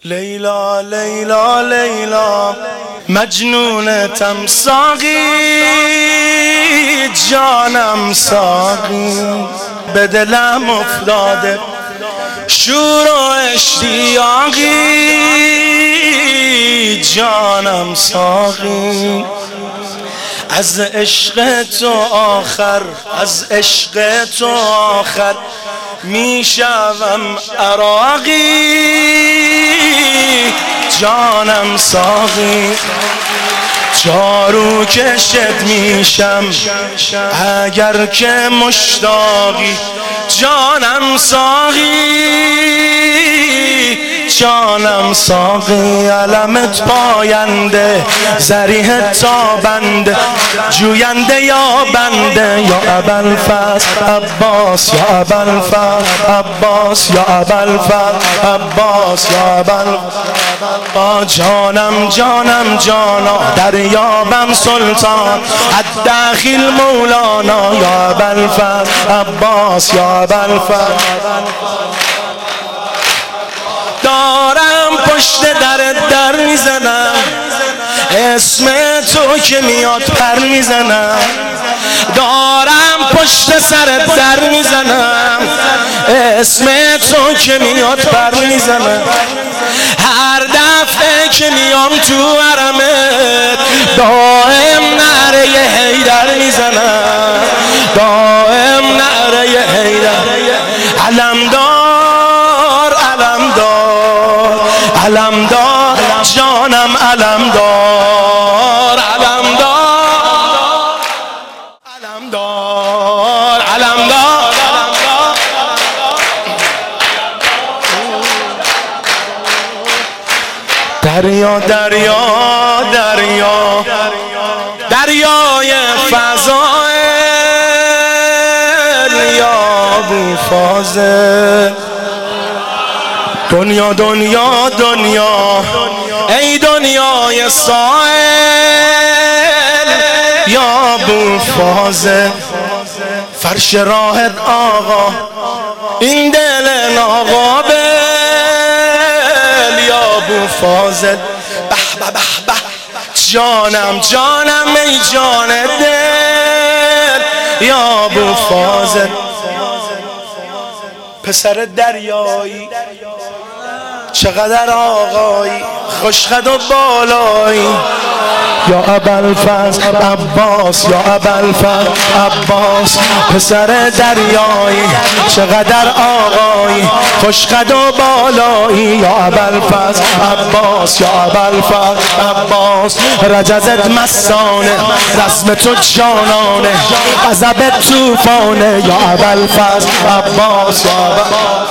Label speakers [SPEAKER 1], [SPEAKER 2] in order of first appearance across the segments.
[SPEAKER 1] لیلا لیلا لیلا مجنونتم ساقی، جانم ساقی، به دلم افتاده شور و اشتیاقی، جانم ساقی. از عشق تو آخر، از عشق تو آخر میشوم عراقی، جانم ساقی. جارو کشت میشم اگر که مشتاقی، جانم ساقی، جانم ساقی. علمت پاینده، ذریح تابنده، جوینده یا بنده، یا ابوالفضل عباس، یا ابوالفضل عباس، یا ابوالفضل عباس، یا ابوالفضل. جانم جانم جانا، دریابم سلطان، الدخیل مولانا، یا ابوالفضل عباس، یا ابوالفضل. دارم پشت در میزنم، اسم تو که میاد پر میزنم. دارم پشت سر در میزنم، اسم تو که میاد پر میزنم. هر دفعه که میام تو حرمت، دائم نعره حیدر میزنم، دائم نعره حیدر. علمدار علمدار علمدار، جانم علمدار علمدار علمدار علمدار. دریا دریا دریا دریای فضائل، یا ابوالفاضل. دنیا دنیا دنیا ای دنیای سائل، یا ابوالفاضل. فرش راهت آقا، این دل ناقابل، یا ابوالفاضل. به به به به، جانم جانم ای جان دل، یا ابوالفاضل. پسر دریایی چقدر آقایی، خوشخد و بالایی، یا ابوالفضل عباس، یا ابوالفضل عباس. پسر دریایی چقدر آقایی، خوشخد و بالایی، یا ابوالفضل عباس، یا ابوالفضل عباس. رجزت مستانه، رسم تو جانانه، غضب طوفانه، یا ابوالفضل عباس، یا ابوالفضل.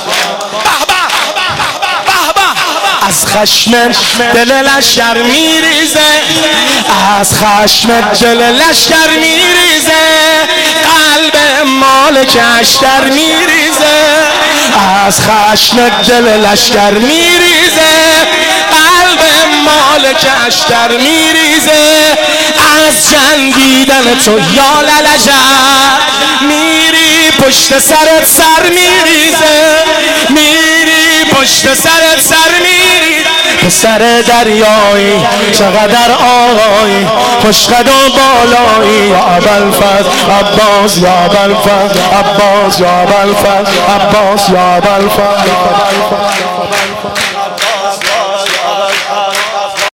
[SPEAKER 1] از خشم دل لشکر میریزه، از خشم دل لشکر میریزه، قلب مالک اشتر میریزه. از خشم دل لشکر میریزه، قلب مالک اشتر میریزه. از جنگیدن تو یا للجر، میری پشت سرت سر میریزه، میری پشت سرت سر میریزه. پسر دریایی چقدر آقایی، خوشخد و بالایی، یا ابوالفضل عباس، یا ابوالفضل عباس، یا ابوالفضل عباس، یا ابوالفضل.